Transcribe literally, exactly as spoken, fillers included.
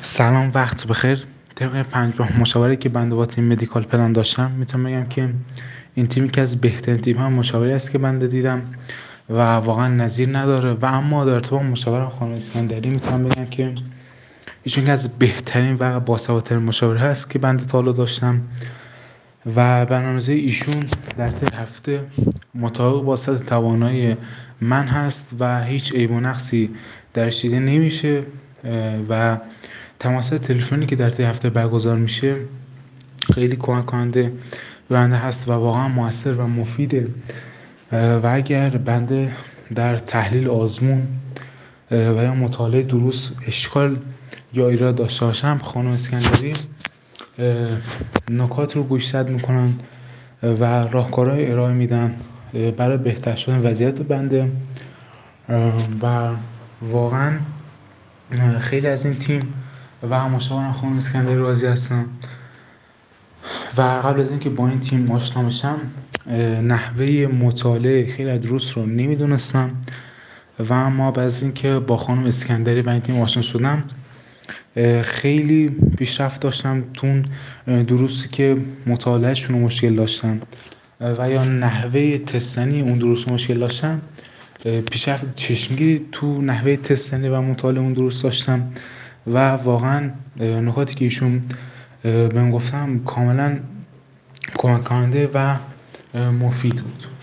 سلام، وقت بخیر. طبق پنج مشاوره که بنده با تیم مدیکال پلان داشتم میتونم بگم که این تیم یکی از بهترین تیم ها مشاوره است که بنده دیدم و واقعا نظیر نداره. و اما در ارتباط مشاوره خانم اسکندری میتونم بگم که ایشون یکی از بهترین و باسوادترین مشاوره هست که بنده تا حالا داشتم و برنامه‌ریزی ایشون در طی هفته مطابق با سطح توانایی من هست و هیچ عیب و نقصی درش دیده نمیشه و تماسات تلفنی که در طی هفته برگزار میشه خیلی کمک کننده بنده هست و واقعا موثر و مفیده. و اگر بنده در تحلیل آزمون و یا مطالعه دروس اشکال یا ایراد داشته باشم، خانم اسکندری نکات رو گوشزد میکنن و راهکارهای ارائه میدن برای بهتر شدن وضعیت بنده و واقعا خیلی از این تیم و مشاورم خانم اسکندری راضی هستم. و قبل از اینکه با این تیم آشنا بشم نحوه مطالعه خیلی از دروس رو نمیدونستم و اما بعد از اینکه با خانم اسکندری و این تیم آشنا شدم خیلی پیشرفت داشتم تو دروسی که مطالعهشون رو مشکل داشتم و یا نحوه تستنی اون دروس مشکل داشتم، پیشرفت چشمگیری تو نحوه تستنی و مطالعه اون دروس داشتم و واقعا نکاتی که ایشون بهم گفتم کاملا کمک کننده و مفید بود.